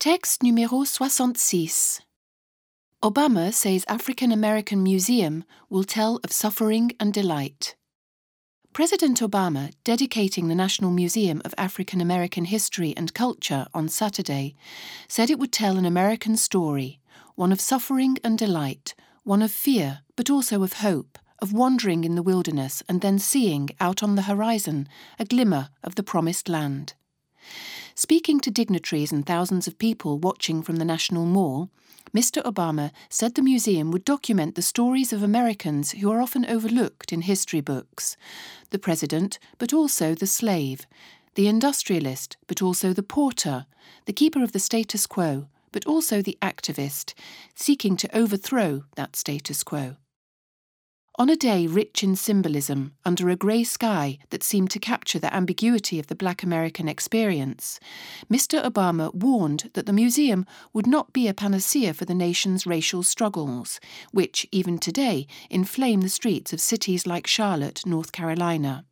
Texte numéro 66. Obama says African American Museum will tell of suffering and delight. President Obama, dedicating the National Museum of African American History and Culture on Saturday, said it would tell an American story, one of suffering and delight, one of fear but also of hope, of wandering in the wilderness and then seeing, out on the horizon, a glimmer of the promised land. Speaking to dignitaries and thousands of people watching from the National Mall, Mr. Obama said the museum would document the stories of Americans who are often overlooked in history books. The president, but also the slave, the industrialist, but also the porter, the keeper of the status quo, but also the activist, seeking to overthrow that status quo. On a day rich in symbolism, under a grey sky that seemed to capture the ambiguity of the Black American experience, Mr. Obama warned that the museum would not be a panacea for the nation's racial struggles, which, even today, inflame the streets of cities like Charlotte, North Carolina.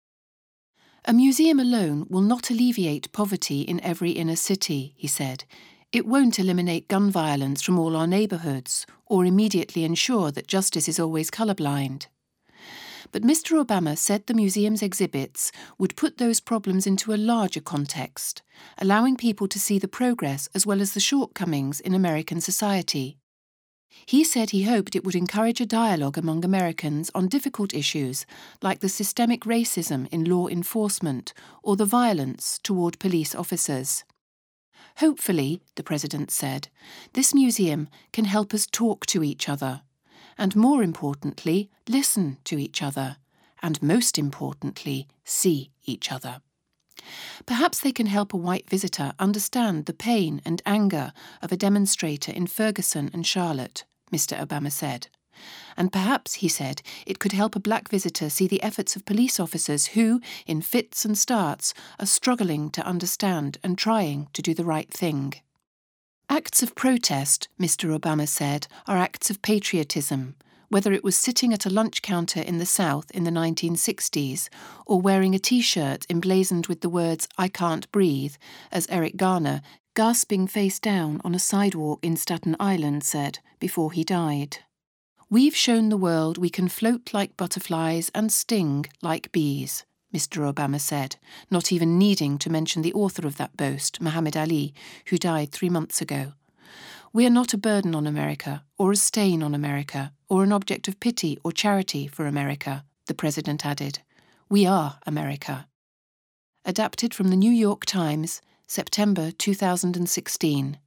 A museum alone will not alleviate poverty in every inner city, he said. It won't eliminate gun violence from all our neighbourhoods, or immediately ensure that justice is always colourblind. But Mr. Obama said the museum's exhibits would put those problems into a larger context, allowing people to see the progress as well as the shortcomings in American society. He said he hoped it would encourage a dialogue among Americans on difficult issues like the systemic racism in law enforcement or the violence toward police officers. Hopefully, the president said, this museum can help us talk to each other, and more importantly, listen to each other, and most importantly, see each other. Perhaps they can help a white visitor understand the pain and anger of a demonstrator in Ferguson and Charlotte, Mr. Obama said. And perhaps, he said, it could help a black visitor see the efforts of police officers who, in fits and starts, are struggling to understand and trying to do the right thing. Acts of protest, Mr. Obama said, are acts of patriotism, whether it was sitting at a lunch counter in the South in the 1960s or wearing a T-shirt emblazoned with the words "I can't breathe," as Eric Garner, gasping face down on a sidewalk in Staten Island, said before he died. We've shown the world we can float like butterflies and sting like bees, Mr. Obama said, not even needing to mention the author of that boast, Muhammad Ali, who died 3 months ago. We are not a burden on America, or a stain on America, or an object of pity or charity for America, the president added. We are America. Adapted from the New York Times, September 2016.